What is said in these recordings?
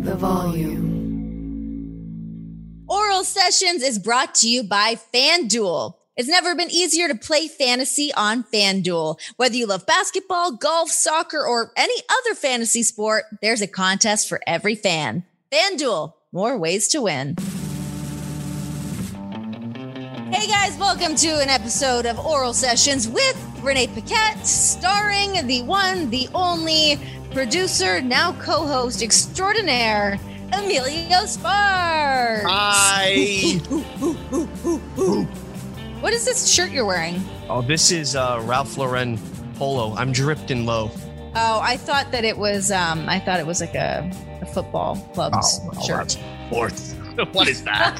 The volume. Oral Sessions is brought to you by FanDuel. It's never been easier to play fantasy on FanDuel. Whether you love basketball, golf, soccer, or any other fantasy sport, there's a contest for every fan. FanDuel, more ways to win. Hey guys, welcome to an episode of Oral Sessions with Renee Paquette, starring the one, the only producer, now co-host extraordinaire, Emilio Sparks. Hi. What is this shirt you're wearing? Oh, this is Ralph Lauren polo. I'm dripped in low. Oh, I thought that it was like a football club's shirt. Sports. What is that?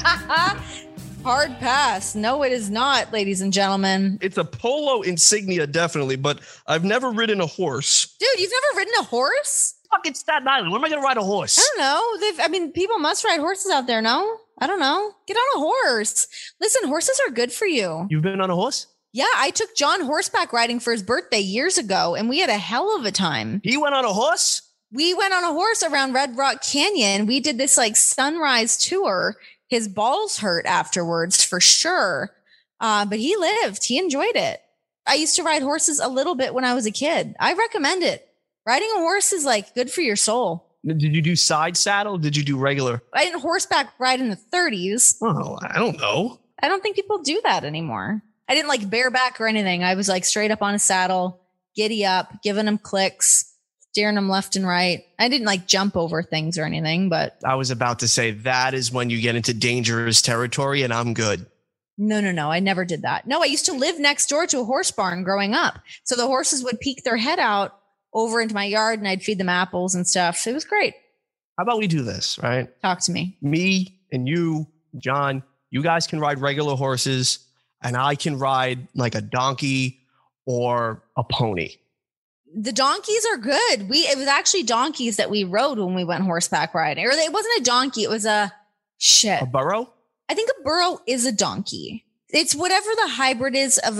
Hard pass. No, it is not, ladies and gentlemen. It's a polo insignia, definitely, but I've never ridden a horse. Dude, you've never ridden a horse? Fucking Staten Island. When am I going to ride a horse? I don't know. People must ride horses out there, no? I don't know. Get on a horse. Listen, horses are good for you. You've been on a horse? Yeah, I took John horseback riding for his birthday years ago, and we had a hell of a time. He went on a horse? We went on a horse around Red Rock Canyon. We did this like sunrise tour. His balls hurt afterwards for sure. But he lived. He enjoyed it. I used to ride horses a little bit when I was a kid. I recommend it. Riding a horse is like good for your soul. Did you do side saddle? Did you do regular? I didn't horseback ride in the 30s. Oh, I don't know. I don't think people do that anymore. I didn't like bareback or anything. I was like straight up on a saddle, giddy up, giving them clicks, steering them left and right. I didn't like jump over things or anything, but I was about to say that is when you get into dangerous territory, and I'm good. No. I never did that. No, I used to live next door to a horse barn growing up. So the horses would peek their head out over into my yard and I'd feed them apples and stuff. It was great. How about we do this, right? Talk to me. Me and you, John, you guys can ride regular horses and I can ride like a donkey or a pony. The donkeys are good. It was actually donkeys that we rode when we went horseback riding. Or it wasn't a donkey. It was a burro? I think a burro is a donkey. It's whatever the hybrid is of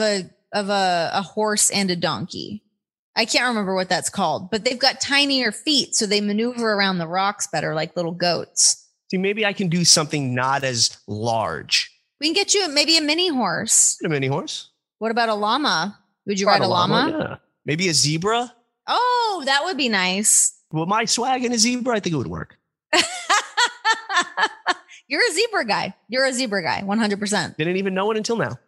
a horse and a donkey. I can't remember what that's called, but they've got tinier feet, so they maneuver around the rocks better like little goats. See, maybe I can do something not as large. We can get you maybe a mini horse. A mini horse? What about a llama? Would you ride a llama? Yeah. Maybe a zebra? Oh, that would be nice. With my swag and a zebra, I think it would work. You're a zebra guy. 100%. Didn't even know it until now.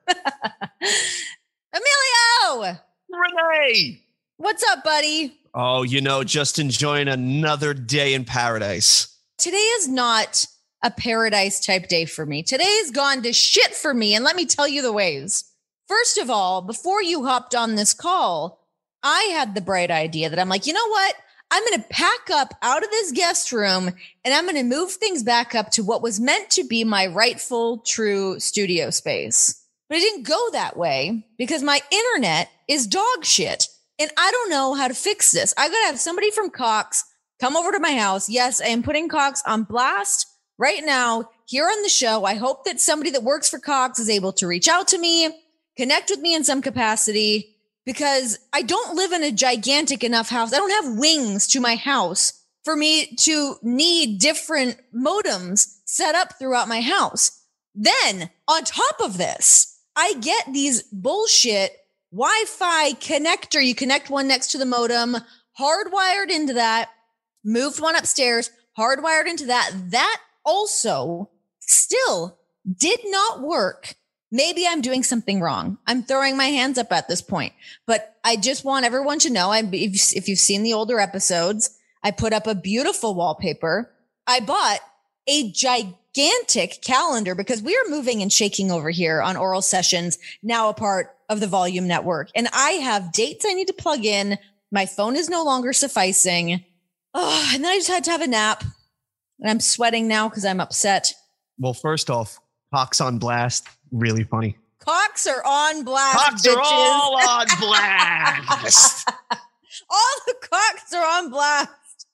Emilio! Renee! What's up, buddy? Oh, just enjoying another day in paradise. Today is not a paradise type day for me. Today's gone to shit for me, and let me tell you the ways. First of all, before you hopped on this call, I had the bright idea that I'm like, you know what? I'm going to pack up out of this guest room and I'm going to move things back up to what was meant to be my rightful, true studio space. But it didn't go that way because my internet is dog shit. And I don't know how to fix this. I got to have somebody from Cox come over to my house. Yes, I am putting Cox on blast right now here on the show. I hope that somebody that works for Cox is able to reach out to me, connect with me in some capacity, because I don't live in a gigantic enough house. I don't have wings to my house for me to need different modems set up throughout my house. Then on top of this, I get these bullshit Wi-Fi connector. You connect one next to the modem, hardwired into that, moved one upstairs, hardwired into that. That also still did not work. Maybe I'm doing something wrong. I'm throwing my hands up at this point, but I just want everyone to know, if you've seen the older episodes, I put up a beautiful wallpaper. I bought a gigantic calendar because we are moving and shaking over here on Oral Sessions, now a part of the Volume Network. And I have dates I need to plug in. My phone is no longer sufficing. Oh, and then I just had to have a nap. And I'm sweating now because I'm upset. Well, first off, Cox on blast. Really funny. Cocks are on blast. Cocks bitches. are all on blast. All the cocks are on blast.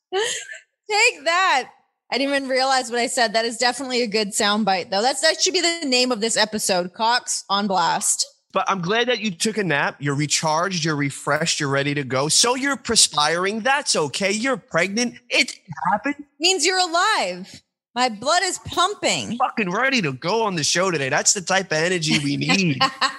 Take that. I didn't even realize what I said. That is definitely a good soundbite, though. That should be the name of this episode. Cocks on blast. But I'm glad that you took a nap. You're recharged. You're refreshed. You're ready to go. So you're perspiring. That's okay. You're pregnant. It happened. Means you're alive. My blood is pumping. Fucking ready to go on the show today. That's the type of energy we need.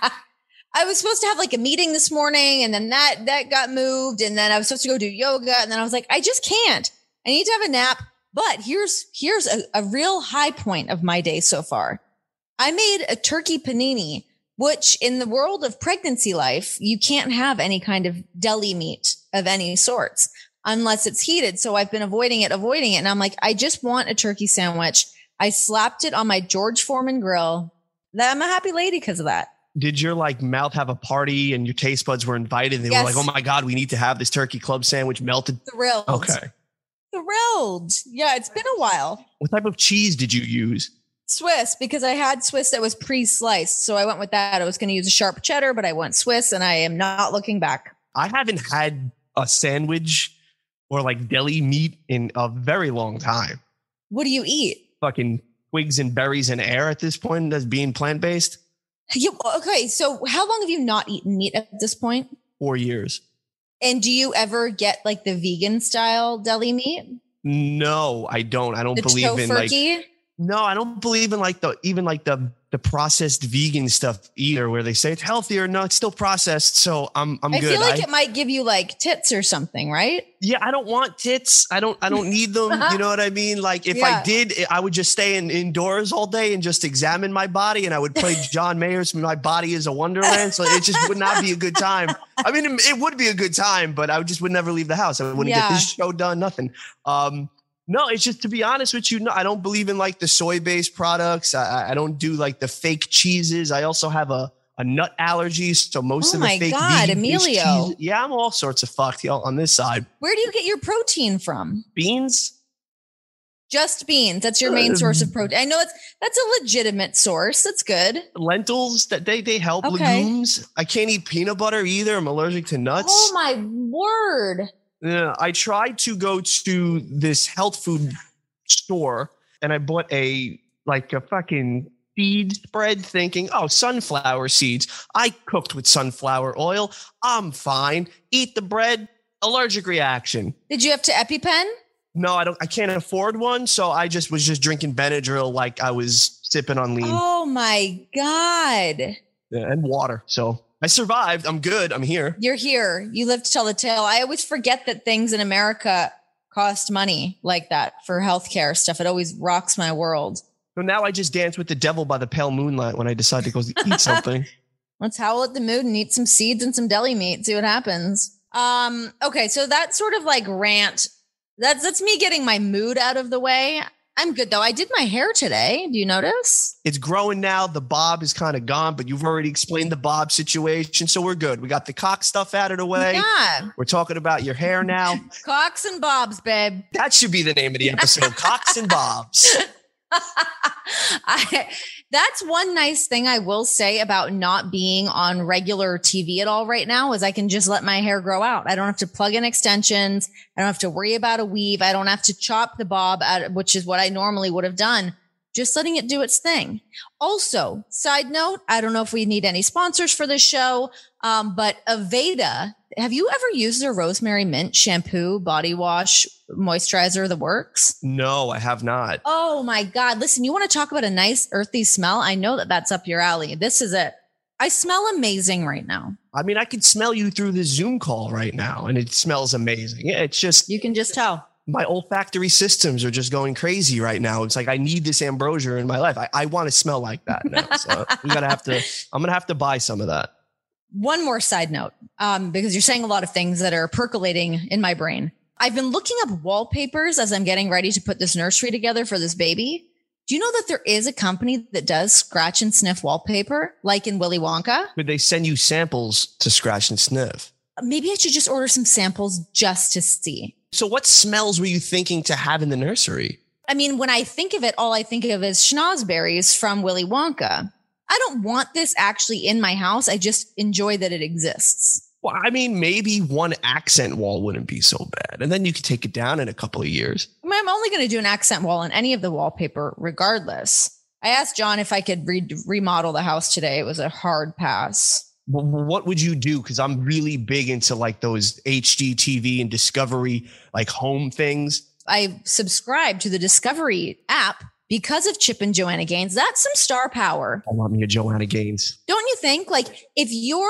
I was supposed to have like a meeting this morning, and then that got moved, and then I was supposed to go do yoga, and then I was like, I just can't. I need to have a nap. But here's a real high point of my day so far. I made a turkey panini, which in the world of pregnancy life, you can't have any kind of deli meat of any sorts unless it's heated. So I've been avoiding it. And I'm like, I just want a turkey sandwich. I slapped it on my George Foreman grill. I'm a happy lady because of that. Did your mouth have a party and your taste buds were invited? They were like, oh my God, we need to have this turkey club sandwich melted. Thrilled. Okay. Thrilled. Yeah, it's been a while. What type of cheese did you use? Swiss, because I had Swiss that was pre-sliced. So I went with that. I was going to use a sharp cheddar, but I went Swiss, and I am not looking back. I haven't had a sandwich or deli meat in a very long time. What do you eat? Fucking twigs and berries and air at this point as being plant-based. Okay, so how long have you not eaten meat at this point? 4 years. And do you ever get the vegan style deli meat? No, I don't. I don't believe in No, I don't believe in the processed vegan stuff either, where they say it's healthier. No, it's still processed. So I'm good. I feel like it might give you tits or something, right? Yeah, I don't want tits. I don't need them. You know what I mean? If I did, I would just stay indoors all day and just examine my body, and I would play John Mayer's "My Body Is a Wonderland." So it just would not be a good time. I mean, it would be a good time, but I would never leave the house. I wouldn't get this show done. Nothing. No, it's just, to be honest with you, no, I don't believe in the soy-based products. I don't do the fake cheeses. I also have a nut allergy, so most of the fake Emilio. Cheese, yeah, I'm all sorts of fucked on this side. Where do you get your protein from? Beans? Just beans. That's your main source of protein. I know that's a legitimate source. That's good. Lentils, that they help. Okay. Legumes. I can't eat peanut butter either. I'm allergic to nuts. Oh my word. Yeah, I tried to go to this health food store, and I bought a fucking seed spread thinking, oh, sunflower seeds. I cooked with sunflower oil. I'm fine. Eat the bread. Allergic reaction. Did you have to EpiPen? No, I can't afford one. So I was just drinking Benadryl like I was sipping on lean. Oh my God. Yeah, and water. So I survived. I'm good. I'm here. You're here. You live to tell the tale. I always forget that things in America cost money like that for healthcare stuff. It always rocks my world. So now I just dance with the devil by the pale moonlight when I decide to go eat something. Let's howl at the moon and eat some seeds and some deli meat. See what happens. Okay. So that sort of rant, that's me getting my mood out of the way. I'm good though. I did my hair today. Do you notice? It's growing now. The bob is kind of gone, but you've already explained the bob situation. So we're good. We got the cock stuff out of the way. Yeah. We're talking about your hair now. Cocks and bobs, babe. That should be the name of the episode. Cocks and bobs. That's one nice thing I will say about not being on regular TV at all right now is I can just let my hair grow out. I don't have to plug in extensions. I don't have to worry about a weave. I don't have to chop the bob out, which is what I normally would have done. Just letting it do its thing. Also, side note, I don't know if we need any sponsors for this show, but Aveda, have you ever used their rosemary mint shampoo, body wash, moisturizer, the works? No, I have not. Oh my God. Listen, you want to talk about a nice earthy smell? I know that's up your alley. This is it. I smell amazing right now. I mean, I could smell you through the Zoom call right now, and it smells amazing. It's just... You can just tell. My olfactory systems are just going crazy right now. It's I need this ambrosia in my life. I want to smell like that now. So I'm going to have to buy some of that. One more side note, because you're saying a lot of things that are percolating in my brain. I've been looking up wallpapers as I'm getting ready to put this nursery together for this baby. Do you know that there is a company that does scratch and sniff wallpaper, like in Willy Wonka? Could they send you samples to scratch and sniff? Maybe I should just order some samples just to see. So what smells were you thinking to have in the nursery? I mean, when I think of it, all I think of is schnozberries from Willy Wonka. I don't want this actually in my house. I just enjoy that it exists. Well, I mean, maybe one accent wall wouldn't be so bad. And then you could take it down in a couple of years. I mean, I'm only going to do an accent wall on any of the wallpaper regardless. I asked John if I could remodel the house today. It was a hard pass. What would you do? Because I'm really big into like those HGTV and Discovery, like home things. I subscribe to the Discovery app because of Chip and Joanna Gaines. That's some star power. I love me a Joanna Gaines. Don't you think? Like if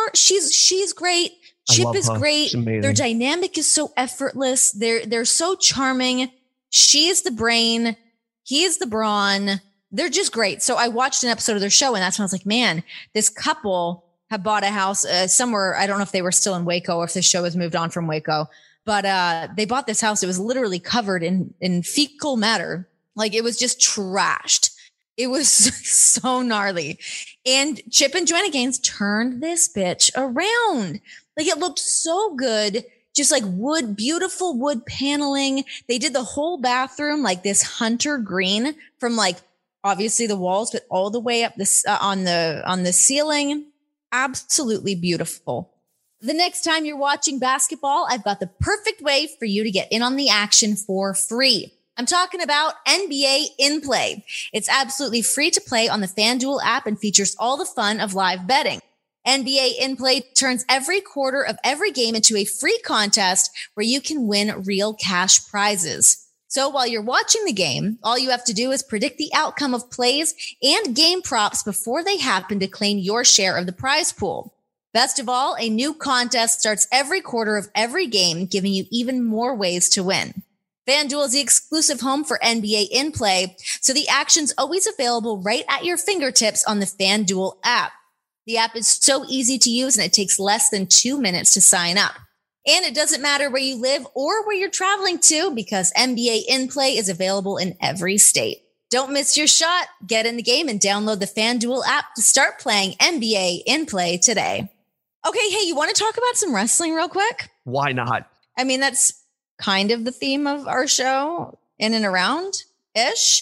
she's great. Chip is great. Their dynamic is so effortless. They're so charming. She is the brain. He is the brawn. They're just great. So I watched an episode of their show and that's when I was like, man, this couple have bought a house somewhere. I don't know if they were still in Waco or if the show has moved on from Waco, but they bought this house. It was literally covered in fecal matter. Like it was just trashed. It was so gnarly. And Chip and Joanna Gaines turned this bitch around. Like it looked so good. Just like beautiful wood paneling. They did the whole bathroom like this hunter green from like obviously the walls, but all the way up on the ceiling. Absolutely beautiful. The next time you're watching basketball, I've got the perfect way for you to get in on the action for free. I'm talking about NBA InPlay. It's absolutely free to play on the FanDuel app and features all the fun of live betting. NBA InPlay turns every quarter of every game into a free contest where you can win real cash prizes. So while you're watching the game, all you have to do is predict the outcome of plays and game props before they happen to claim your share of the prize pool. Best of all, a new contest starts every quarter of every game, giving you even more ways to win. FanDuel is the exclusive home for NBA InPlay, so the action's always available right at your fingertips on the FanDuel app. The app is so easy to use and it takes less than 2 minutes to sign up. And it doesn't matter where you live or where you're traveling to because NBA InPlay is available in every state. Don't miss your shot. Get in the game and download the FanDuel app to start playing NBA InPlay today. Okay, hey, you want to talk about some wrestling real quick? Why not? I mean, that's kind of the theme of our show, in and around-ish.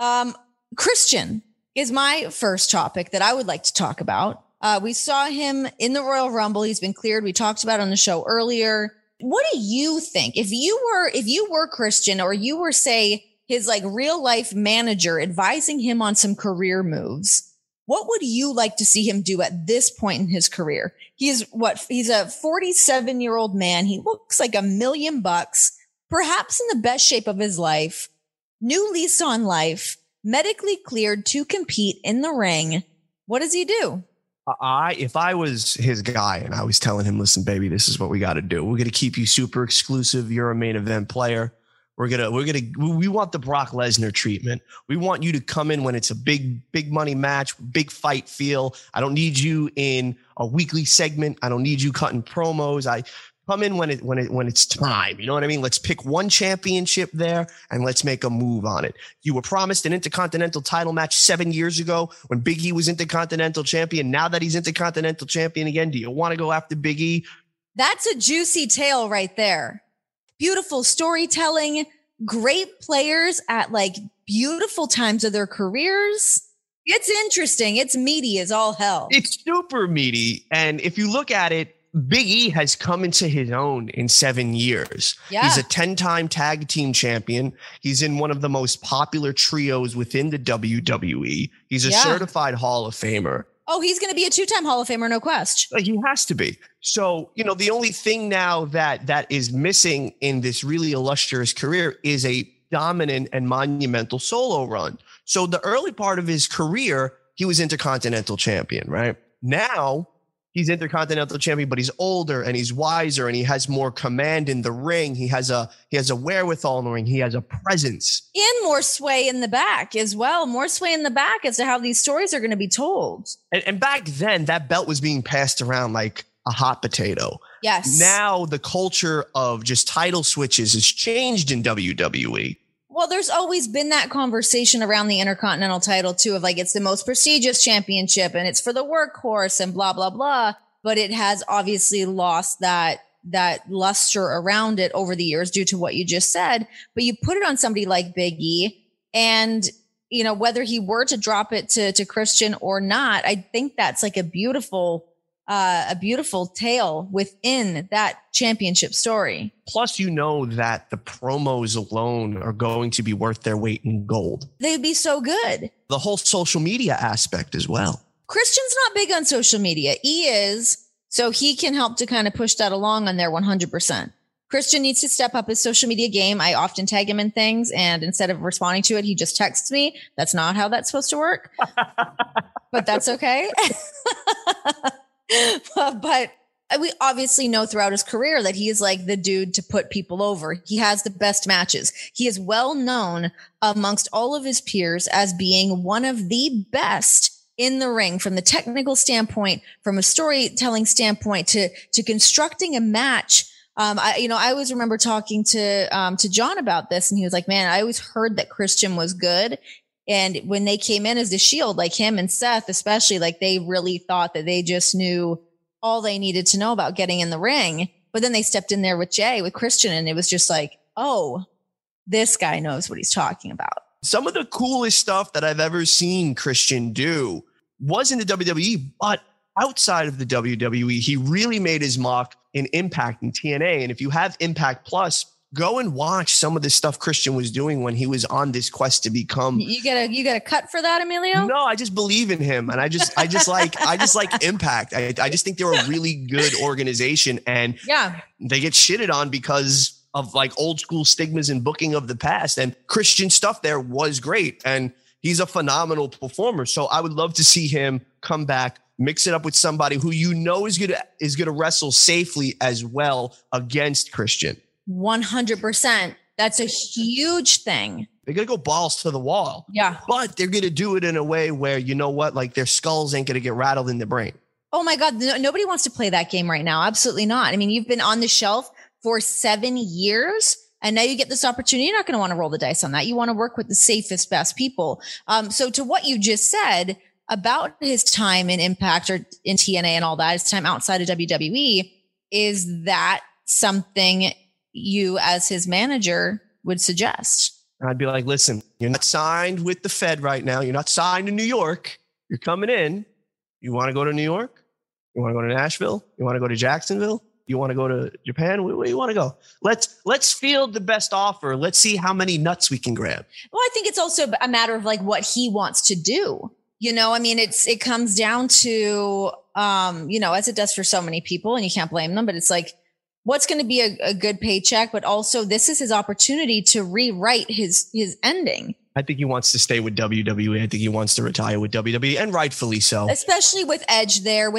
Christian is my first topic that I would like to talk about. We saw him in the Royal Rumble. He's been cleared. We talked about it on the show earlier. What do you think? If you were Christian or you were, say, his like real life manager advising him on some career moves, what would you like to see him do at this point in his career? He's a 47-year-old man. He looks like $1 million, perhaps in the best shape of his life, new lease on life, medically cleared to compete in the ring. What does he do? If I was his guy and I was telling him, listen, baby, this is what we got to do. We're going to keep you super exclusive. You're a main event player. We want the Brock Lesnar treatment. We want you to come in when it's a big money match, big fight feel. I don't need you in a weekly segment. I don't need you cutting promos. I come in when it's time. You know what I mean? Let's pick one championship there and let's make a move on it. You were promised an Intercontinental title match 7 years ago when Big E was Intercontinental champion. Now that he's Intercontinental champion again, do you want to go after Big E? That's a juicy tale right there. Beautiful storytelling, great players at like beautiful times of their careers. It's interesting. It's meaty as all hell. It's super meaty. And if you look at it, Big E has come into his own in 7 years. Yeah. He's a 10-time tag team champion. He's in one of the most popular trios within the WWE. He's a certified Hall of Famer. Oh, he's going to be a 2-time Hall of Famer, no question. He has to be. So, the only thing now that is missing in this really illustrious career is a dominant and monumental solo run. So the early part of his career, he was Intercontinental champion, right? Now he's Intercontinental champion, but he's older and he's wiser and he has more command in the ring. He has a wherewithal in the ring. He has a presence. And more sway in the back as well. More sway in the back as to how these stories are going to be told. And back then, that belt was being passed around like a hot potato. Yes. Now the culture of just title switches has changed in WWE. Well, there's always been that conversation around the Intercontinental title too, of like, it's the most prestigious championship and it's for the workhorse and blah, blah, blah. But it has obviously lost that luster around it over the years due to what you just said. But you put it on somebody like Big E and, whether he were to drop it to Christian or not, I think that's like a beautiful a beautiful tale within that championship story. Plus, you know that the promos alone are going to be worth their weight in gold. They'd be so good. The whole social media aspect as well. Christian's not big on social media. E is, so he can help to kind of push that along on there 100%. Christian needs to step up his social media game. I often tag him in things, and instead of responding to it, he just texts me. That's not how that's supposed to work, but that's okay. But we obviously know throughout his career that he is like the dude to put people over. He has the best matches. He is well known amongst all of his peers as being one of the best in the ring from the technical standpoint, from a storytelling standpoint to constructing a match. I always remember talking to John about this, and he was like, man, I always heard that Christian was good. And when they came in as the Shield, like him and Seth, especially, like they really thought that they just knew all they needed to know about getting in the ring. But then they stepped in there with Christian, and it was just like, oh, this guy knows what he's talking about. Some of the coolest stuff that I've ever seen Christian do was in the WWE, but outside of the WWE, he really made his mark in Impact and TNA. And if you have Impact Plus, go and watch some of the stuff Christian was doing when he was on this quest to become. You get a cut for that, Emilio? No, I just believe in him, and I just like Impact. I just think they're a really good organization, and they get shitted on because of like old school stigmas and booking of the past. And Christian stuff there was great, and he's a phenomenal performer. So I would love to see him come back, mix it up with somebody who you know is gonna wrestle safely as well against Christian. 100%. That's a huge thing. They're going to go balls to the wall. Yeah. But they're going to do it in a way where, you know what, like their skulls ain't going to get rattled in their brain. Oh my God. Nobody wants to play that game right now. Absolutely not. I mean, you've been on the shelf for 7 years, and now you get this opportunity. You're not going to want to roll the dice on that. You want to work with the safest, best people. So to what you just said about his time in Impact or in TNA and all that, his time outside of WWE, is that something you as his manager would suggest? I'd be like, listen, you're not signed with the Fed right now. You're not signed in New York. You're coming in. You want to go to New York? You want to go to Nashville? You want to go to Jacksonville? You want to go to Japan? Where do you want to go? Let's field the best offer. Let's see how many nuts we can grab. Well, I think it's also a matter of like what he wants to do. You know, I mean, it comes down to, as it does for so many people, and you can't blame them, but it's like, what's going to be a good paycheck, but also this is his opportunity to rewrite his ending. I think he wants to stay with WWE. I think he wants to retire with WWE, and rightfully so. Especially with Edge there.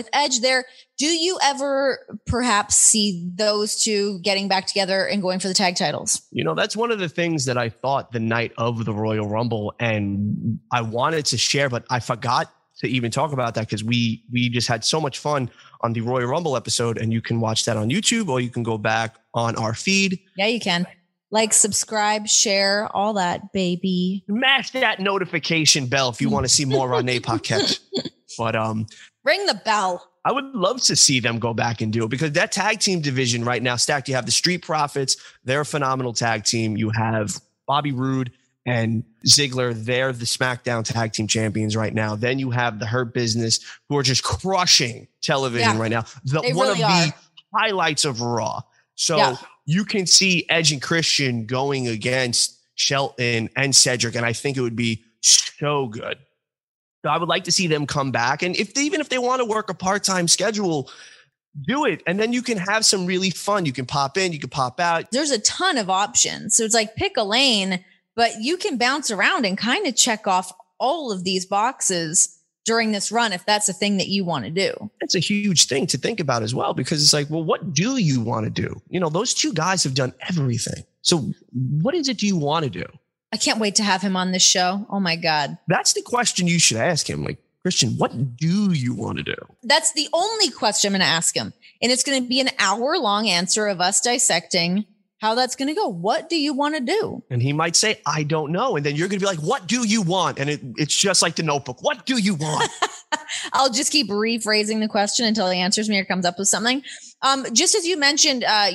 Do you ever perhaps see those two getting back together and going for the tag titles? You know, that's one of the things that I thought the night of the Royal Rumble, and I wanted to share, but I forgot to even talk about that because we just had so much fun on the Royal Rumble episode, and you can watch that on YouTube, or you can go back on our feed. Yeah, you can. Like, subscribe, share, all that, baby. Mash that notification bell if you want to see more Ronnie Paquette. But ring the bell. I would love to see them go back and do it, because that tag team division right now, stacked. You have the Street Profits. They're a phenomenal tag team. You have Bobby Roode and Ziggler. They're the SmackDown tag team champions right now. Then you have the Hurt Business, who are just crushing television right now. The highlights of Raw. So you can see Edge and Christian going against Shelton and Cedric, and I think it would be so good. So I would like to see them come back. And even if they want to work a part-time schedule, do it. And then you can have some really fun. You can pop in, you can pop out. There's a ton of options. So it's like pick a lane, but you can bounce around and kind of check off all of these boxes during this run if that's a thing that you want to do. It's a huge thing to think about as well, because it's like, well, what do you want to do? You know, those two guys have done everything. So what is it do you want to do? I can't wait to have him on this show. Oh my God. That's the question you should ask him. Like, Christian, what do you want to do? That's the only question I'm going to ask him. And it's going to be an hour-long answer of us dissecting how that's going to go. What do you want to do? And he might say, I don't know. And then you're going to be like, what do you want? And it's just like the Notebook. What do you want? I'll just keep rephrasing the question until he answers me or comes up with something. Just as you mentioned, not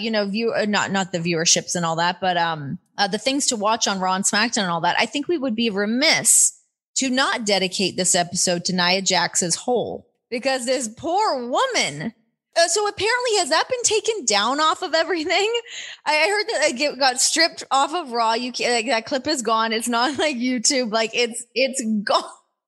the viewerships and all that, but the things to watch on Raw and SmackDown and all that, I think we would be remiss to not dedicate this episode to Nia Jax's hole. because this poor woman. So apparently, has that been taken down off of everything? I heard that it got stripped off of Raw. You can't, like, that clip is gone. It's not like YouTube. Like it's gone.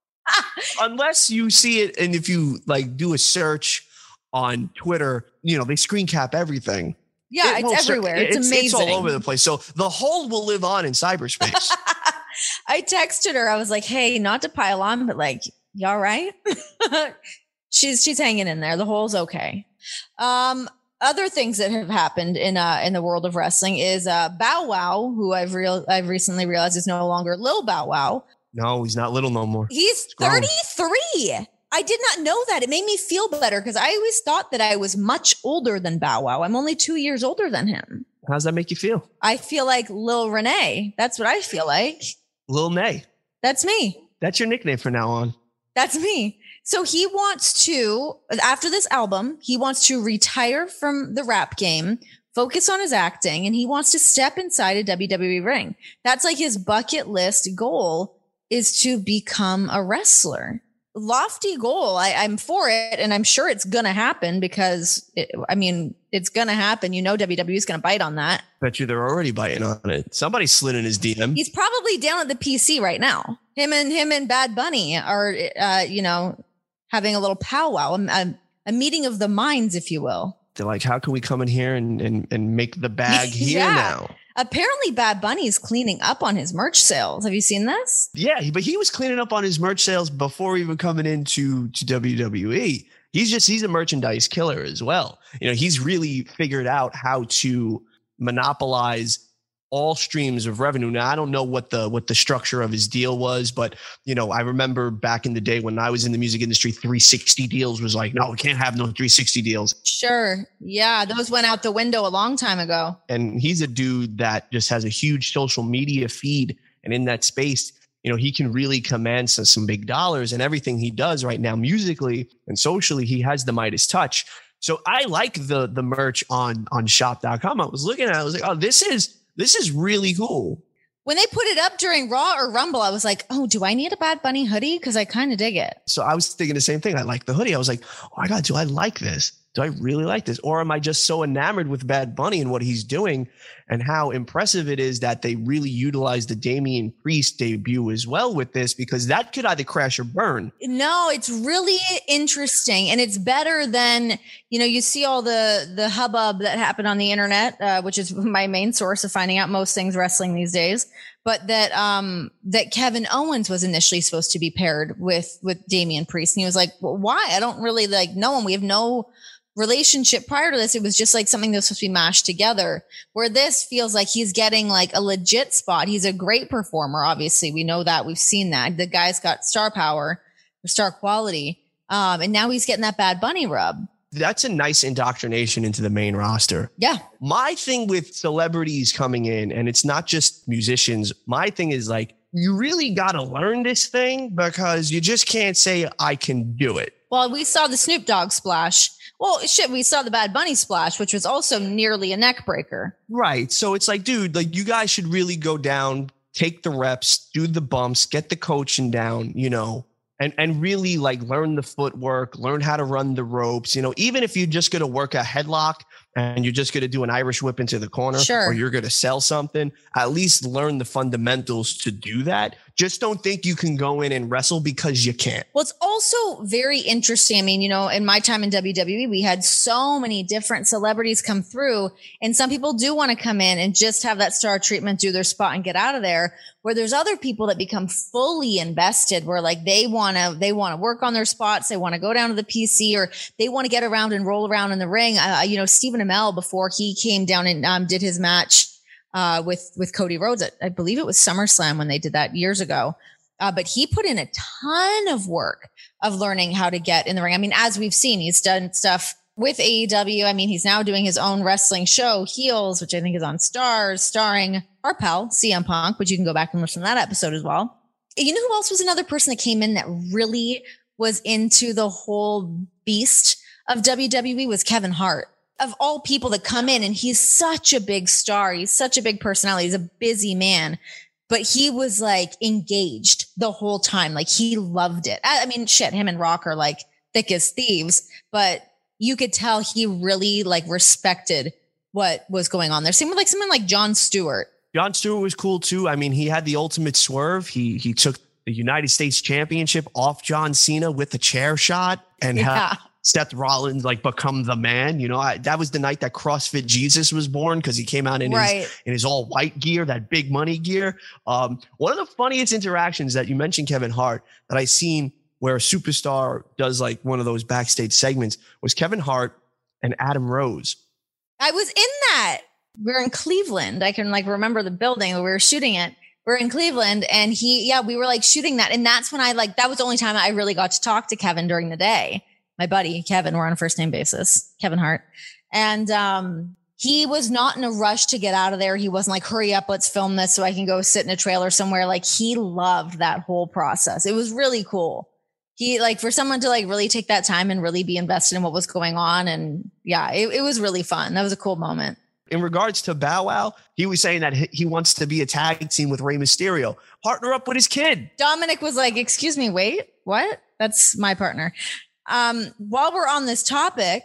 Unless you see it, and if you like do a search on Twitter, they screen cap everything. Yeah, it's everywhere. It's amazing. It's all over the place. So the hole will live on in cyberspace. I texted her. I was like, "Hey, not to pile on, but like, you all right?" She's hanging in there. The hole's okay. Other things that have happened in the world of wrestling is Bow Wow, who I've recently realized is no longer Lil Bow Wow. No, he's not little no more. He's 33. I did not know that. It made me feel better because I always thought that I was much older than Bow Wow. I'm only 2 years older than him. How does that make you feel? I feel like Lil Renee. That's what I feel like. Lil Nay. That's me. That's your nickname from now on. That's me. So he wants to, after this album, he wants to retire from the rap game, focus on his acting, and he wants to step inside a WWE ring. That's like his bucket list goal, is to become a wrestler. Lofty goal. I'm for it, and I'm sure it's going to happen because, it's going to happen. WWE is going to bite on that. Bet you they're already biting on it. Somebody slid in his DM. He's probably down at the PC right now. Him and Bad Bunny are, having a little powwow, a meeting of the minds, if you will. They're like, how can we come in here and make the bag here now? Apparently Bad Bunny's cleaning up on his merch sales. Have you seen this? Yeah, but he was cleaning up on his merch sales before even coming into WWE. He's a merchandise killer as well. He's really figured out how to monopolize all streams of revenue. Now, I don't know what the structure of his deal was, but I remember back in the day when I was in the music industry, 360 deals was like, no, we can't have no 360 deals. Sure. Yeah. Those went out the window a long time ago. And he's a dude that just has a huge social media feed. And in that space, he can really command some big dollars, and everything he does right now, musically and socially, he has the Midas touch. So I like the merch on shop.com. I was looking at it. I was like, oh, this is really cool. When they put it up during Raw or Rumble, I was like, oh, do I need a Bad Bunny hoodie? Because I kind of dig it. So I was thinking the same thing. I like the hoodie. I was like, oh my God, do I like this? Do I really like this? Or am I just so enamored with Bad Bunny and what he's doing and how impressive it is that they really utilize the Damian Priest debut as well with this, because that could either crash or burn. No, it's really interesting. And it's better than, you see all the hubbub that happened on the internet, which is my main source of finding out most things wrestling these days. But that Kevin Owens was initially supposed to be paired with Damian Priest. And he was like, well, why? I don't really know him. We have no relationship prior to this. It was just like something that was supposed to be mashed together, where this feels like he's getting like a legit spot. He's a great performer. Obviously, we know that. We've seen that. The guy's got star power, star quality. And now he's getting that Bad Bunny rub. That's a nice indoctrination into the main roster. Yeah. My thing with celebrities coming in, and it's not just musicians, my thing is like, you really got to learn this thing, because you just can't say, I can do it. Well, we saw the Snoop Dogg splash. Well, shit, we saw the Bad Bunny splash, which was also nearly a neck breaker. Right. So it's like, dude, like, you guys should really go down, take the reps, do the bumps, get the coaching down, and really like learn the footwork, learn how to run the ropes. Even if you're just going to work a headlock and you're just going to do an Irish whip into the corner, sure, or you're going to sell something, at least learn the fundamentals to do that. Just don't think you can go in and wrestle because you can't. Well, it's also very interesting. I mean, in my time in WWE, we had so many different celebrities come through, and some people do want to come in and just have that star treatment, do their spot and get out of there, where there's other people that become fully invested, where like they want to work on their spots. They want to go down to the PC, or they want to get around and roll around in the ring. Stephen Amell, before he came down and did his match with Cody Rhodes, I believe it was SummerSlam when they did that years ago. But he put in a ton of work of learning how to get in the ring. I mean, as we've seen, he's done stuff with AEW. I mean, he's now doing his own wrestling show, Heels, which I think is on Stars, starring our pal, CM Punk, which you can go back and listen to that episode as well. You know who else was another person that came in that really was into the whole beast of WWE? Was Kevin Hart. Of all people that come in, and he's such a big star. He's such a big personality. He's a busy man, but he was like engaged the whole time. Like he loved it. I mean, shit, him and Rock are like thick as thieves, but you could tell he really like respected what was going on there. Same with like someone like Jon Stewart. Jon Stewart was cool too. I mean, he had the ultimate swerve. He took the United States Championship off John Cena with the chair shot and had Seth Rollins like become the man. You know, that was the night that CrossFit Jesus was born because he came out in his all white gear, that big money gear. One of the funniest interactions that you mentioned, Kevin Hart, that I seen where a superstar does like one of those backstage segments was Kevin Hart and Adam Rose. I was in that. We're in Cleveland. I can like remember the building where we were shooting it. We're in Cleveland and we were like shooting that. And that's when that was the only time I really got to talk to Kevin during the day. My buddy, Kevin, we're on a first name basis, Kevin Hart. And, he was not in a rush to get out of there. He wasn't like, hurry up, let's film this so I can go sit in a trailer somewhere. Like he loved that whole process. It was really cool. He like for someone to like really take that time and really be invested in what was going on. And it was really fun. That was a cool moment. In regards to Bow Wow, he was saying that he wants to be a tag team with Rey Mysterio, partner up with his kid. Dominic was like, excuse me, wait, what? That's my partner. While we're on this topic,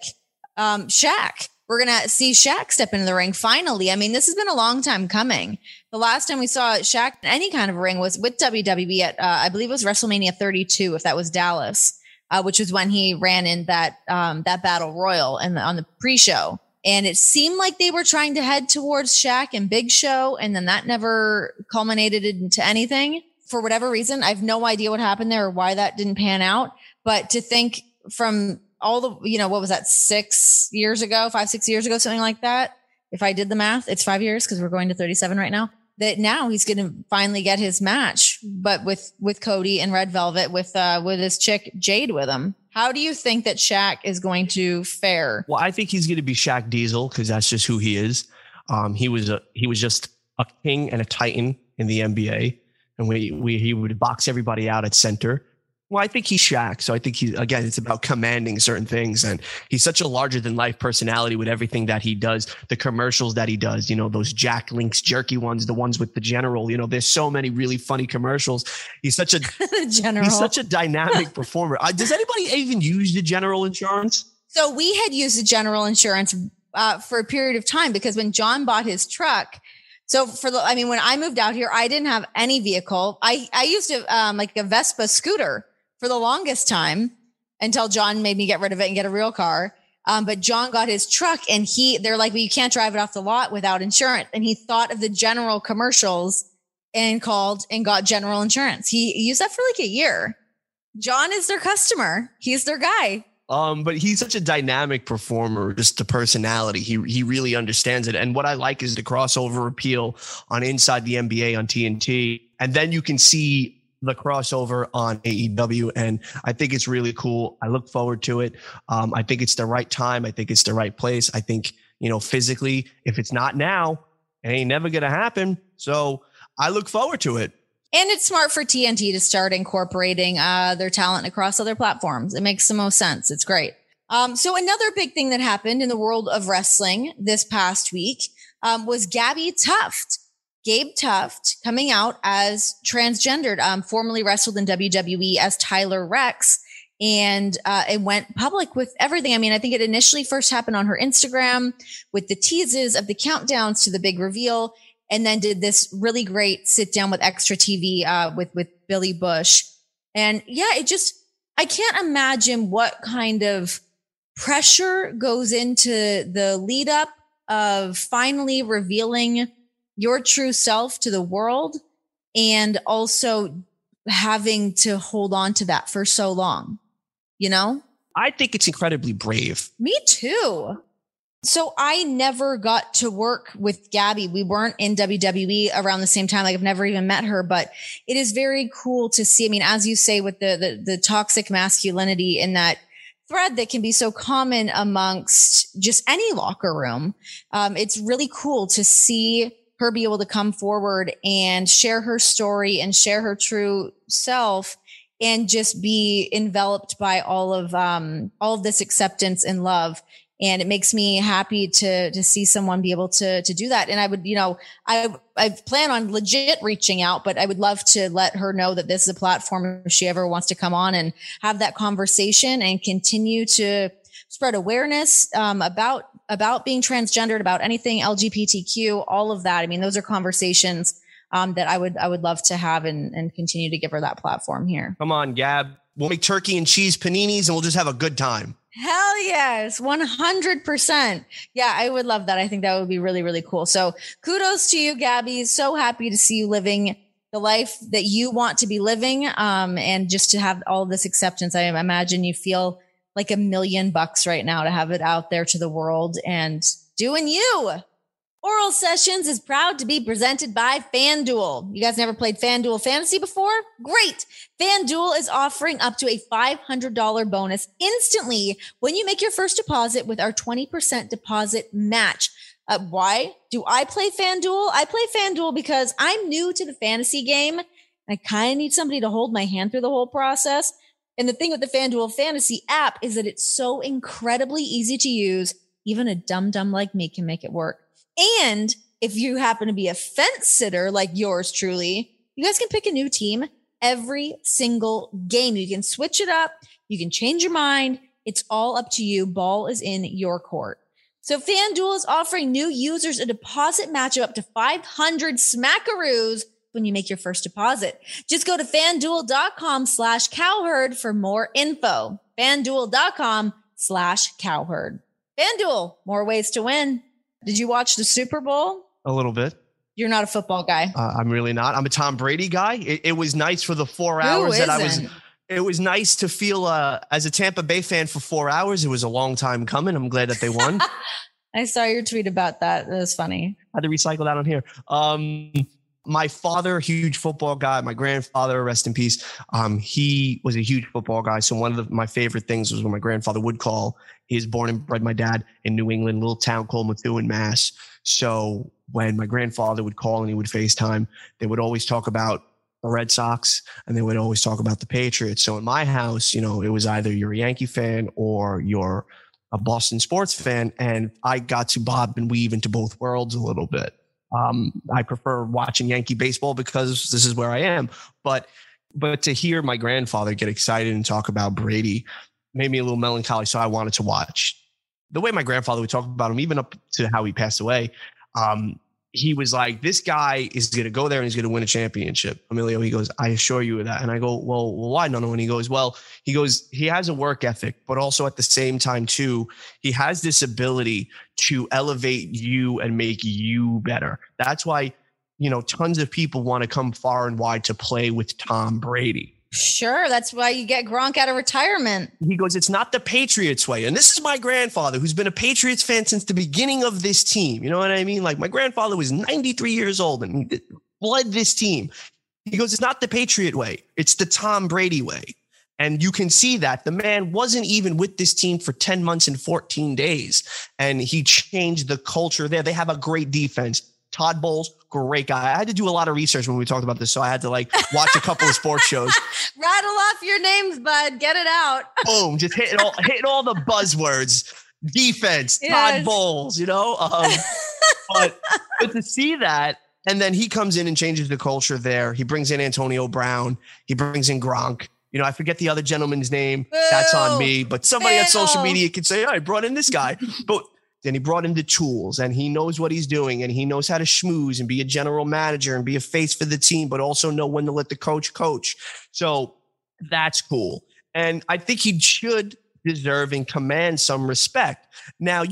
Shaq, we're going to see Shaq step into the ring finally. I mean, this has been a long time coming. The last time we saw Shaq in any kind of ring was with WWE at, I believe it was WrestleMania 32, if that was Dallas, which was when he ran in that battle royal on the pre-show. And it seemed like they were trying to head towards Shaq and Big Show. And then that never culminated into anything for whatever reason. I have no idea what happened there or why that didn't pan out. But to think from all the, what was that, 6 years ago, 5-6 years ago, something like that. If I did the math, it's 5 years because we're going to 37 right now. That now he's going to finally get his match, but with Cody and Red Velvet with his chick Jade with him. How do you think that Shaq is going to fare? Well, I think he's going to be Shaq Diesel because that's just who he is. He was just a king and a titan in the NBA, and he would box everybody out at center. Well, I think he's Shaq. So I think it's about commanding certain things. And he's such a larger than life personality with everything that he does, the commercials that he does, those Jack Link's jerky ones, the ones with the general, there's so many really funny commercials. He's such a, he's such a dynamic performer. Does anybody even use the General Insurance? So we had used the General Insurance for a period of time because when John bought his truck, so when I moved out here, I didn't have any vehicle. I used like a Vespa scooter for the longest time until John made me get rid of it and get a real car. But John got his truck and they're like, well, you can't drive it off the lot without insurance. And he thought of the General commercials and called and got General Insurance. He used that for like a year. John is their customer. He's their guy. But he's such a dynamic performer, just the personality. He really understands it. And what I like is the crossover appeal on Inside the NBA on TNT. And then you can see the crossover on AEW. And I think it's really cool. I look forward to it. I think it's the right time. I think it's the right place. I think, physically, if it's not now, it ain't never going to happen. So I look forward to it. And it's smart for TNT to start incorporating their talent across other platforms. It makes the most sense. It's great. So another big thing that happened in the world of wrestling this past week was Gabe Tuft coming out as transgendered, formerly wrestled in WWE as Tyler Rex. And it went public with everything. I mean, I think it initially first happened on her Instagram with the teases of the countdowns to the big reveal. And then did this really great sit down with Extra TV with Billy Bush. And I can't imagine what kind of pressure goes into the lead up of finally revealing your true self to the world and also having to hold on to that for so long, I think it's incredibly brave. Me too. So I never got to work with Gabby. We weren't in WWE around the same time. Like I've never even met her, but it is very cool to see. I mean, as you say, with the toxic masculinity in that thread that can be so common amongst just any locker room. It's really cool to see her be able to come forward and share her story and share her true self and just be enveloped by all of this acceptance and love. And it makes me happy to see someone be able to do that. And I would, I plan on legit reaching out, but I would love to let her know that this is a platform if she ever wants to come on and have that conversation and continue to spread awareness about being transgendered, about anything LGBTQ, all of that. I mean, those are conversations that I would love to have and continue to give her that platform here. Come on, Gab. We'll make turkey and cheese paninis and we'll just have a good time. Hell yes, 100%. Yeah, I would love that. I think that would be really, really cool. So kudos to you, Gabby. So happy to see you living the life that you want to be living. And just to have all this acceptance, I imagine you feel like $1 million right now to have it out there to the world and doing you. Oral Sessions is proud to be presented by FanDuel. You guys never played FanDuel Fantasy before? Great. FanDuel is offering up to a $500 bonus instantly when you make your first deposit with our 20% deposit match. Why do I play FanDuel? I play FanDuel because I'm new to the fantasy game. I kind of need somebody to hold my hand through the whole process. And the thing with the FanDuel Fantasy app is that it's so incredibly easy to use. Even a dum-dum like me can make it work. And if you happen to be a fence sitter like yours truly, you guys can pick a new team every single game. You can switch it up. You can change your mind. It's all up to you. Ball is in your court. So FanDuel is offering new users a deposit match of up to 500 smackaroos when you make your first deposit. Just go to FanDuel.com/cowherd for more info. FanDuel.com/cowherd. FanDuel, more ways to win. Did you watch the Super Bowl? A little bit. You're not a football guy. I'm really not. I'm a Tom Brady guy. It was nice for the 4 hours that I was. It was nice to feel as a Tampa Bay fan for 4 hours. It was a long time coming. I'm glad that they won. I saw your tweet about that. That was funny. I had to recycle that on here. My father, huge football guy. My grandfather, rest in peace. He was a huge football guy. So one of my favorite things was when my grandfather would call. He was born and bred my dad in New England, little town called Methuen, Mass. So when my grandfather would call and he would FaceTime, they would always talk about the Red Sox and they would always talk about the Patriots. So in my house, it was either you're a Yankee fan or you're a Boston sports fan. And I got to bob and weave into both worlds a little bit. I prefer watching Yankee baseball because this is where I am. But to hear my grandfather get excited and talk about Brady made me a little melancholy. So I wanted to watch. The way my grandfather would talk about him, even up to how he passed away, he was like, this guy is going to go there and he's going to win a championship. Emilio, he goes, I assure you of that. And I go, well, why, Nono? And he goes, he has a work ethic, but also at the same time, too, he has this ability to elevate you and make you better. That's why, tons of people want to come far and wide to play with Tom Brady. Sure. That's why you get Gronk out of retirement. He goes, it's not the Patriots way. And this is my grandfather who's been a Patriots fan since the beginning of this team. You know what I mean? Like my grandfather was 93 years old and he led this team. He goes, it's not the Patriot way. It's the Tom Brady way. And you can see that the man wasn't even with this team for 10 months and 14 days. And he changed the culture there. They have a great defense. Todd Bowles, great guy. I had to do a lot of research when we talked about this, so I had to watch a couple of sports shows. Rattle off your names, bud. Get it out. Boom, just hitting all the buzzwords. Defense, yes. Todd Bowles, but to see that, and then he comes in and changes the culture there. He brings in Antonio Brown. He brings in Gronk. I forget the other gentleman's name. Boo. That's on me. But somebody at social media could say, I brought in this guy. But then he brought in the tools and he knows what he's doing and he knows how to schmooze and be a general manager and be a face for the team, but also know when to let the coach coach. So that's cool. And I think he should deserve and command some respect. Now,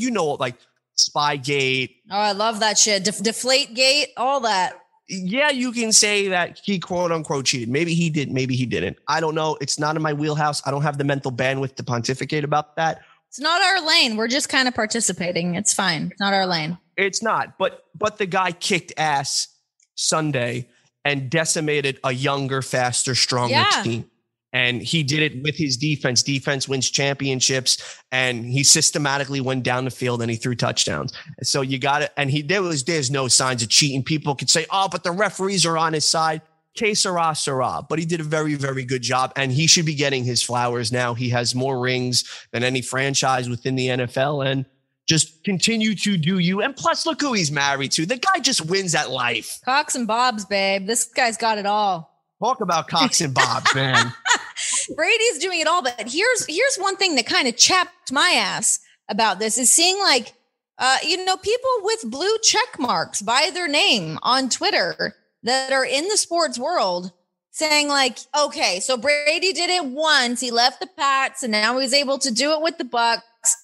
Spygate. Oh, I love that shit. Deflategate, all that. Yeah, you can say that he quote unquote cheated. Maybe he did, maybe he didn't. I don't know. It's not in my wheelhouse. I don't have the mental bandwidth to pontificate about that. It's not our lane. We're just kind of participating. It's fine. It's not our lane. It's not. But the guy kicked ass Sunday and decimated a younger, faster, stronger team. And he did it with his defense. Defense wins championships. And he systematically went down the field and he threw touchdowns. So you got it. And there's no signs of cheating. People could say, oh, but the referees are on his side. Que sera, sera. But he did a very, very good job. And he should be getting his flowers now. He has more rings than any franchise within the NFL. And Just continue to do you. And plus, look who he's married to. The guy just wins at life. Cox and Bob's, babe. This guy's got it all. Talk about Cox and Bob's, man. Brady's doing it all. But here's one thing that kind of chapped my ass about this is seeing like, people with blue check marks by their name on Twitter that are in the sports world saying like, okay, so Brady did it once. He left the Pats and now he's able to do it with the Bucks.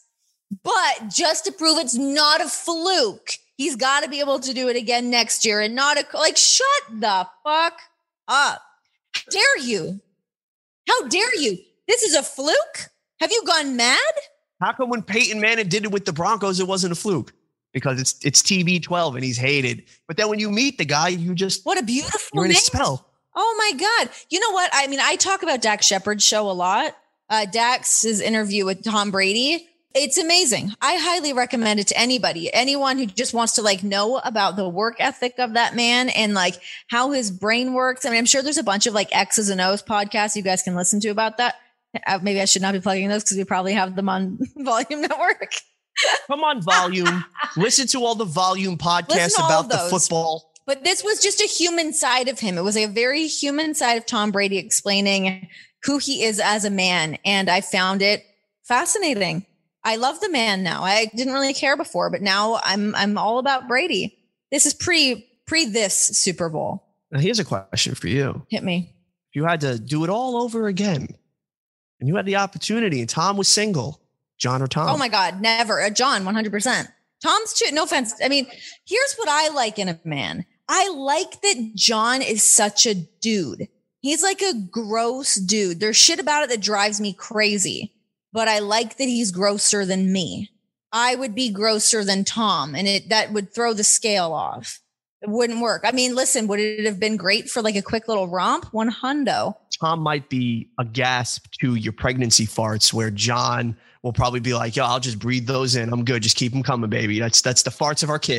But just to prove it's not a fluke, he's got to be able to do it again next year and not shut the fuck up. How dare you? How dare you? This is a fluke? Have you gone mad? How come when Peyton Manning did it with the Broncos, it wasn't a fluke? Because it's TB12 and he's hated. But then when you meet the guy, what a beautiful you're in name. a spell. Oh my God. You know what? I mean, I talk about Dax Shepard's show a lot. Dax's interview with Tom Brady. It's amazing. I highly recommend it to anybody, anyone who just wants to like know about the work ethic of that man and like how his brain works. I mean, I'm sure there's a bunch of like X's and O's podcasts you guys can listen to about that. Maybe I should not be plugging those because we probably have them on Volume Network. Come on, Volume. Listen to all the Volume podcasts about the football. But this was just a human side of him. It was a very human side of Tom Brady explaining who he is as a man. And I found it fascinating. I love the man now. I didn't really care before, but now I'm all about Brady. This is pre this Super Bowl. Now here's a question for you. Hit me. If you had to do it all over again and you had the opportunity and Tom was single, John or Tom? Oh my God, never. John, 100%. Tom's too, no offense. I mean, here's what I like in a man. I like that John is such a dude. He's like a gross dude. There's shit about it that drives me crazy. But I like that he's grosser than me. I would be grosser than Tom, and that would throw the scale off. It wouldn't work. I mean, listen, would it have been great for like a quick little romp? 100. Tom might be a gasp to your pregnancy farts where John will probably be like, yo, I'll just breathe those in. I'm good. Just keep them coming, baby. That's the farts of our kid.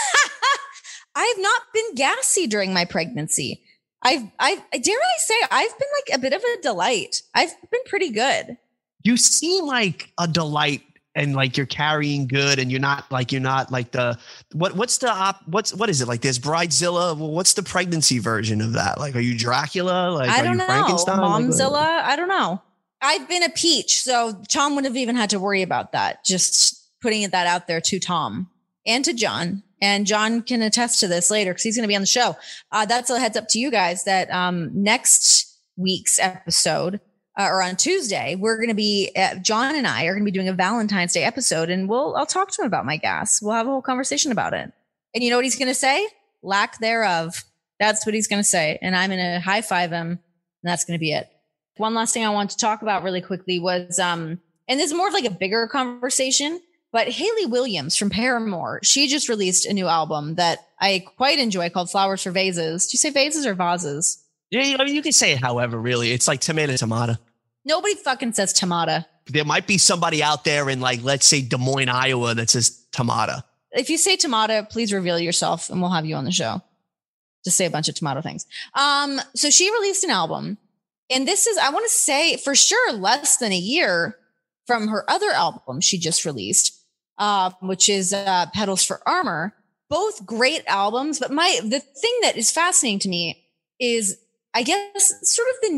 I have not been gassy during my pregnancy. I've dare I say, I've been like a bit of a delight. I've been pretty good. You seem like a delight and like you're carrying good and you're not like the, what is it? Like there's Bridezilla. Well, what's the pregnancy version of that? Like, are you Dracula? Like, I don't know. Frankenstein? Momzilla? I don't know. I've been a peach. So Tom wouldn't have even had to worry about that. Just putting that out there to Tom and to John. And John can attest to this later because he's going to be on the show. That's a heads up to you guys that next week's episode, or on Tuesday, we're going to be, John and I are going to be doing a Valentine's Day episode, and I'll talk to him about my gas. We'll have a whole conversation about it. And you know what he's going to say? Lack thereof. That's what he's going to say. And I'm going to high five him, and that's going to be it. One last thing I want to talk about really quickly was, and this is more of like a bigger conversation, but Hayley Williams from Paramore, she just released a new album that I quite enjoy called Flowers for Vases. Do you say vases or vases? Yeah, I mean, you can say it however, really. It's like tomato. Nobody fucking says tomato. There might be somebody out there in like, let's say Des Moines, Iowa that says tomato. If you say tomato, please reveal yourself and we'll have you on the show. Just say a bunch of tomato things. So she released an album, and this is, I want to say for sure, less than a year from her other album she just released, which is Petals for Armor. Both great albums, but the thing that is fascinating to me is, I guess, sort of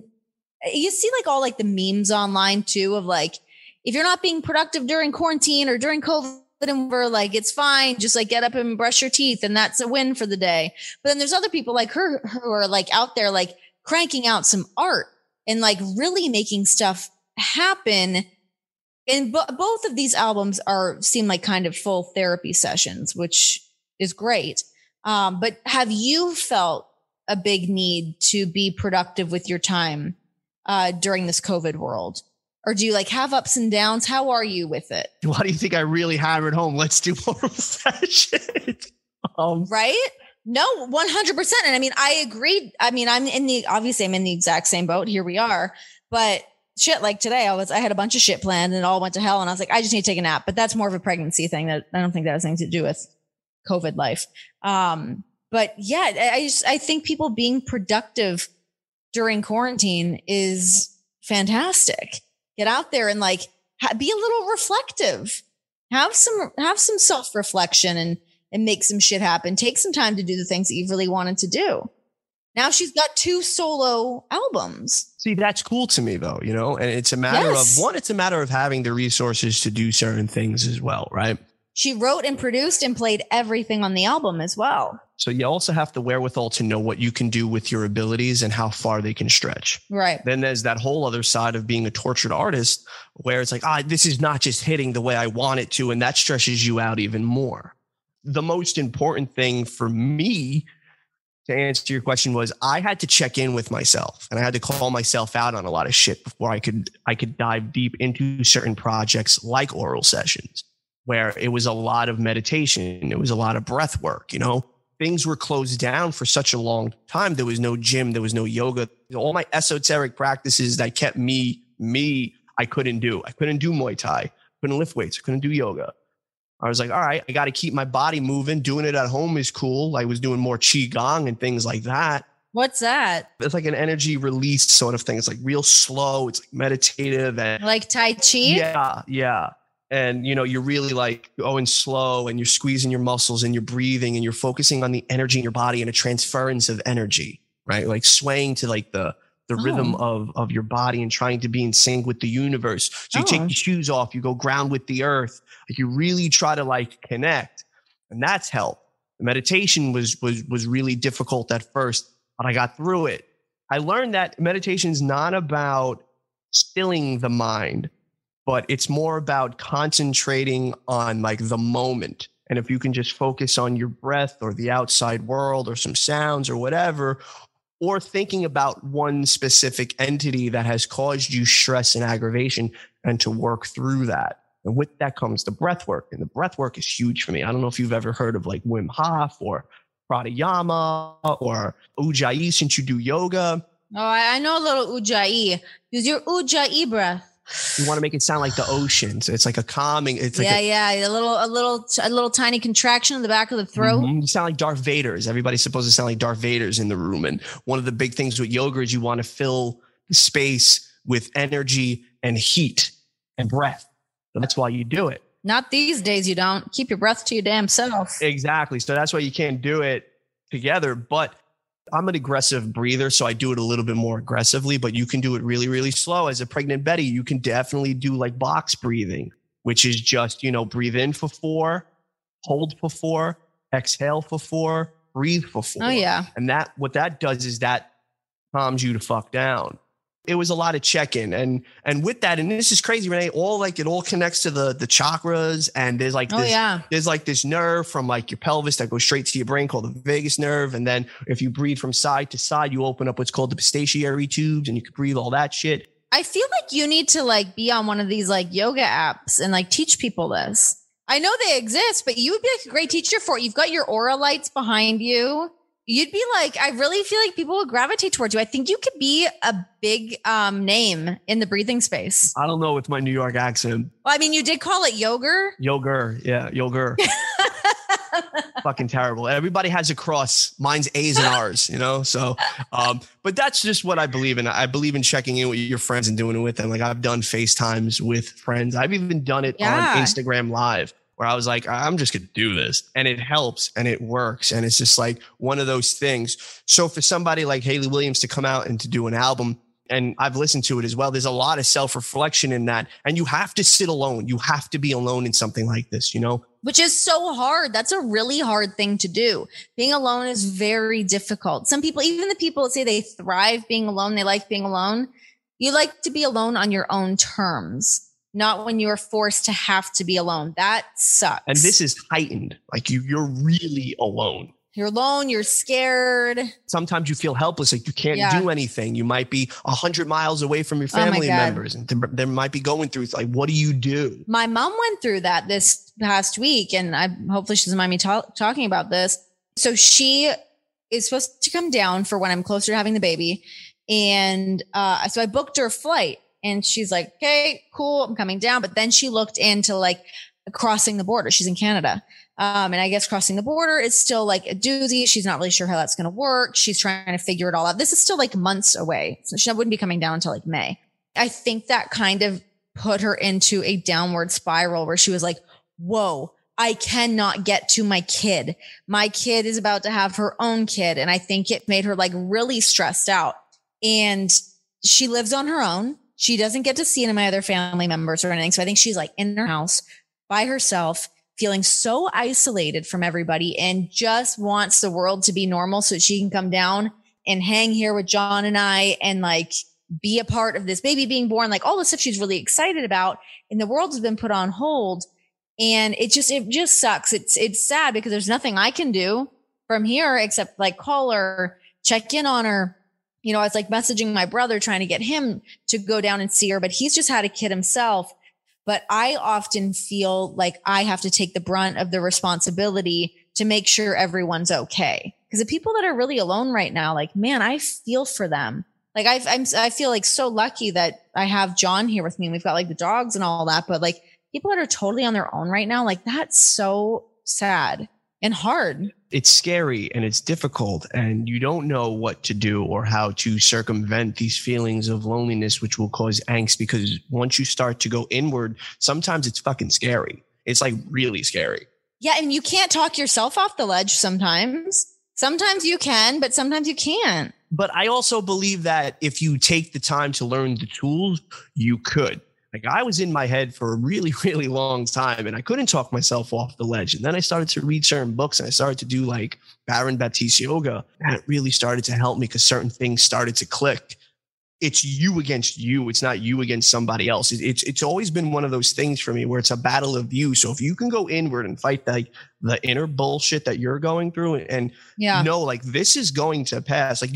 you see like all like the memes online too of like, if you're not being productive during quarantine or during COVID and we're like, it's fine. Just like get up and brush your teeth and that's a win for the day. But then there's other people like her who are like out there, like cranking out some art and like really making stuff happen. And both of these albums seem like kind of full therapy sessions, which is great. But have you felt a big need to be productive with your time during this COVID world? Or do you like have ups and downs? How are you with it? Why do you think I really hammered home? Let's do more of that shit. Right? No, 100%. And I mean, I agreed. I mean, I'm in the exact same boat. Here we are. But shit, like today, I had a bunch of shit planned and it all went to hell. And I was like, I just need to take a nap. But that's more of a pregnancy thing. That I don't think that has anything to do with COVID life. But yeah, I think people being productive during quarantine is fantastic. Get out there and like be a little reflective. Have some self-reflection and make some shit happen. Take some time to do the things that you've really wanted to do. Now she's got 2 solo albums. See, that's cool to me though, you know, and it's a matter of it's a matter of having the resources to do certain things as well, right? She wrote and produced and played everything on the album as well. So you also have the wherewithal to know what you can do with your abilities and how far they can stretch. Right. Then there's that whole other side of being a tortured artist where it's like, this is not just hitting the way I want it to. And that stretches you out even more. The most important thing for me, to answer your question, was I had to check in with myself and I had to call myself out on a lot of shit before I could dive deep into certain projects like oral sessions, where it was a lot of meditation. It was a lot of breath work. You know, things were closed down for such a long time. There was no gym. There was no yoga. All my esoteric practices that kept me, I couldn't do. I couldn't do Muay Thai. Couldn't lift weights. I couldn't do yoga. I was like, all right, I got to keep my body moving. Doing it at home is cool. I was doing more Qigong and things like that. What's that? It's like an energy release sort of thing. It's like real slow. It's like meditative. And like Tai Chi? Yeah. And, you know, you're really like going slow and you're squeezing your muscles and you're breathing and you're focusing on the energy in your body and a transference of energy, right? Like swaying to like the rhythm of your body and trying to be in sync with the universe. So you take your shoes off, you go ground with the earth. Like you really try to like connect, and that's helped. The meditation was really difficult at first, but I got through it. I learned that meditation is not about stilling the mind, but it's more about concentrating on like the moment. And if you can just focus on your breath or the outside world or some sounds or whatever, or thinking about one specific entity that has caused you stress and aggravation, and to work through that. And with that comes the breath work. And the breath work is huge for me. I don't know if you've ever heard of like Wim Hof or pranayama or Ujjayi since you do yoga. Oh, I know a little Ujjayi. Use your Ujjayi breath. You want to make it sound like the ocean. So it's like a calming. It's like a little tiny contraction in the back of the throat. You sound like Darth Vader's. Everybody's supposed to sound like Darth Vader's in the room. And one of the big things with yoga is you want to fill the space with energy and heat and breath. So that's why you do it. Not these days. You don't. Keep your breath to your damn self. Exactly. So that's why you can't do it together. But I'm an aggressive breather, so I do it a little bit more aggressively, but you can do it really, really slow. As a pregnant Betty, you can definitely do like box breathing, which is just, you know, breathe in for 4, hold for 4, exhale for 4, breathe for 4. Oh, yeah. And what that does is that calms you to fuck down. It was a lot of check-in. And with that, and this is crazy, Renee, it all connects to the chakras. And there's like there's like this nerve from like your pelvis that goes straight to your brain called the vagus nerve. And then if you breathe from side to side, you open up what's called the pistachio tubes and you can breathe all that shit. I feel like you need to like be on one of these like yoga apps and like teach people this. I know they exist, but you would be like a great teacher for it. You've got your aura lights behind you. You'd be like, I really feel like people would gravitate towards you. I think you could be a big name in the breathing space. I don't know with my New York accent. Well, I mean, you did call it yoga. Yoga. Yeah. Yoga. Fucking terrible. Everybody has a cross. Mine's A's and R's, you know? So, but that's just what I believe in. I believe in checking in with your friends and doing it with them. Like I've done FaceTimes with friends. I've even done it on Instagram Live, where I was like, I'm just going to do this. And it helps and it works. And it's just like one of those things. So for somebody like Hayley Williams to come out and to do an album, and I've listened to it as well, there's a lot of self-reflection in that. And you have to sit alone. You have to be alone in something like this, you know? Which is so hard. That's a really hard thing to do. Being alone is very difficult. Some people, even the people that say they thrive being alone, they like being alone. You like to be alone on your own terms. Not when you're forced to have to be alone. That sucks. And this is heightened. Like you're really alone. You're alone. You're scared. Sometimes you feel helpless. Like you can't do anything. You might be 100 miles away from your family members. And they might be going through, it's like, what do you do? My mom went through that this past week. And hopefully she doesn't mind me talking about this. So she is supposed to come down for when I'm closer to having the baby. And so I booked her a flight. And she's like, okay, cool, I'm coming down. But then she looked into like crossing the border. She's in Canada. And I guess crossing the border is still like a doozy. She's not really sure how that's going to work. She's trying to figure it all out. This is still like months away. So she wouldn't be coming down until like May. I think that kind of put her into a downward spiral where she was like, whoa, I cannot get to my kid. My kid is about to have her own kid. And I think it made her like really stressed out. And she lives on her own. She doesn't get to see any of my other family members or anything. So I think she's like in her house by herself, feeling so isolated from everybody and just wants the world to be normal so she can come down and hang here with John and I and like be a part of this baby being born, like all the stuff she's really excited about. And the world has been put on hold. And it just sucks. It's sad because there's nothing I can do from here except like call her, check in on her. You know, I was like messaging my brother, trying to get him to go down and see her, but he's just had a kid himself. But I often feel like I have to take the brunt of the responsibility to make sure everyone's okay. Because the people that are really alone right now, like, man, I feel for them. Like I feel like so lucky that I have John here with me and we've got like the dogs and all that. But like, people that are totally on their own right now, like that's so sad and hard. It's scary and it's difficult and you don't know what to do or how to circumvent these feelings of loneliness, which will cause angst because once you start to go inward, sometimes it's fucking scary. It's like really scary. Yeah. And you can't talk yourself off the ledge sometimes. Sometimes you can, but sometimes you can't. But I also believe that if you take the time to learn the tools, you could. Like I was in my head for a really, really long time and I couldn't talk myself off the ledge. And then I started to read certain books and I started to do like Baron Baptiste yoga. And it really started to help me because certain things started to click. It's you against you. It's not you against somebody else. It's always been one of those things for me where it's a battle of you. So if you can go inward and fight like the inner bullshit that you're going through and know like this is going to pass. Like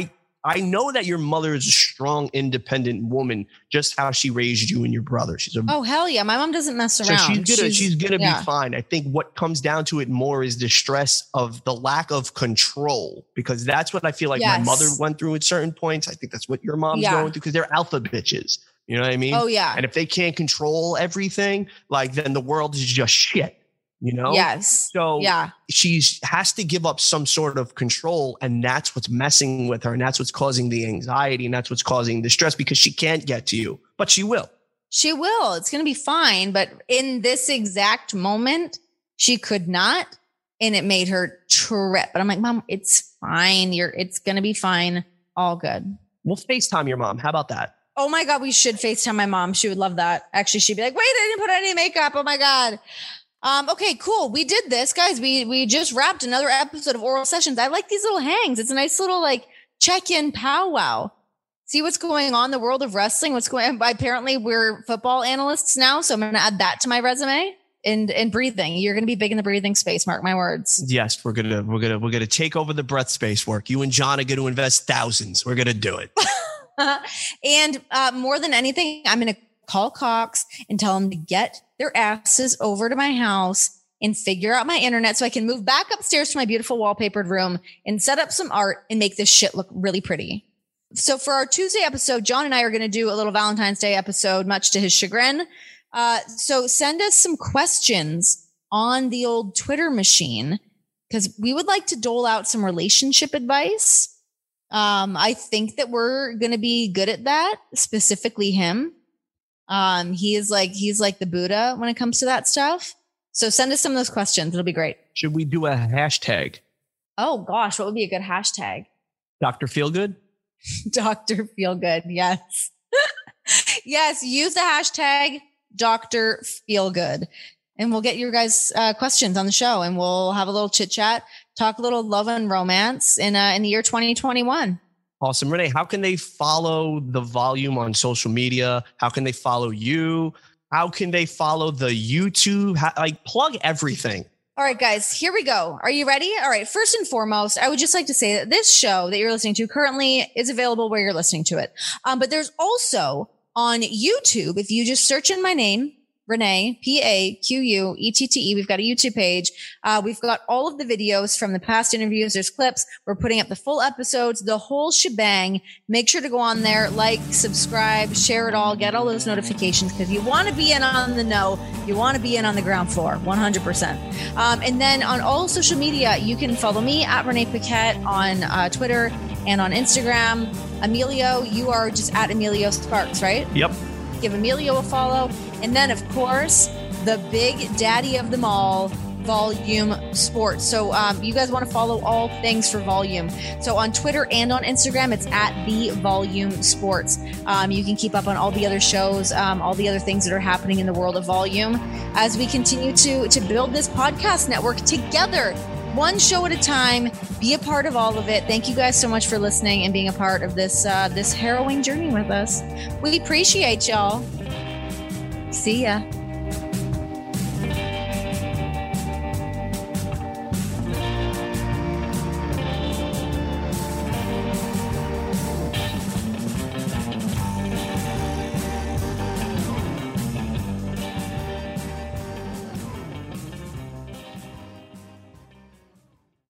I know that your mother is a strong, independent woman, just how she raised you and your brother. Oh, hell yeah. My mom doesn't mess around. So she's gonna be fine. I think what comes down to it more is the stress of the lack of control, because that's what I feel like my mother went through at certain points. I think that's what your mom's going through because they're alpha bitches. You know what I mean? Oh, yeah. And if they can't control everything, like then the world is just shit. You know? Yes. So she has to give up some sort of control. And that's what's messing with her. And that's what's causing the anxiety. And that's what's causing the stress because she can't get to you, but she will. She will. It's going to be fine. But in this exact moment, she could not. And it made her trip. But I'm like, Mom, it's fine. It's going to be fine. All good. We'll FaceTime your mom. How about that? Oh my God. We should FaceTime my mom. She would love that. Actually, she'd be like, wait, I didn't put any makeup. Oh my God. Okay, cool. We did this, guys. We just wrapped another episode of Oral Sessions. I like these little hangs. It's a nice little like check-in powwow. See what's going on in the world of wrestling. What's going on? Apparently we're football analysts now. So I'm going to add that to my resume and breathing. You're going to be big in the breathing space. Mark my words. Yes, we're going to take over the breath space work. You and John are going to invest thousands. We're going to do it. And more than anything, I'm going to call Cox and tell them to get their asses over to my house and figure out my internet so I can move back upstairs to my beautiful wallpapered room and set up some art and make this shit look really pretty. So for our Tuesday episode, John and I are going to do a little Valentine's Day episode, much to his chagrin. So send us some questions on the old Twitter machine because we would like to dole out some relationship advice. I think that we're going to be good at that, specifically him. He's like the Buddha when it comes to that stuff. So send us some of those questions. It'll be great. Should we do a hashtag? Oh gosh, what would be a good hashtag? Dr. Feelgood? Dr. Feelgood. Yes. Yes. Use the hashtag Dr. Feelgood and we'll get your guys' questions on the show and we'll have a little chit chat, talk a little love and romance in the year 2021. Awesome. Renee, how can they follow the volume on social media? How can they follow you? How can they follow the YouTube? Plug everything. All right, guys, here we go. Are you ready? All right. First and foremost, I would just like to say that this show that you're listening to currently is available where you're listening to it. But there's also on YouTube, if you just search in my name, Renee, Paquette. We've got a YouTube page. We've got all of the videos from the past interviews. There's clips. We're putting up the full episodes, the whole shebang. Make sure to go on there, like, subscribe, share it all, get all those notifications because you want to be in on the know. You want to be in on the ground floor, 100%. And then on all social media, you can follow me at Renee Paquette on Twitter and on Instagram. Emilio, you are just at Emilio Sparks, right? Yep. Give Emilio a follow. And then, of course, the big daddy of them all, Volume Sports. So you guys want to follow all things for Volume. So on Twitter and on Instagram, it's at the Volume Sports. You can keep up on all the other shows, all the other things that are happening in the world of Volume as we continue to build this podcast network together, one show at a time. Be a part of all of it. Thank you guys so much for listening and being a part of this harrowing journey with us. We appreciate y'all. See ya.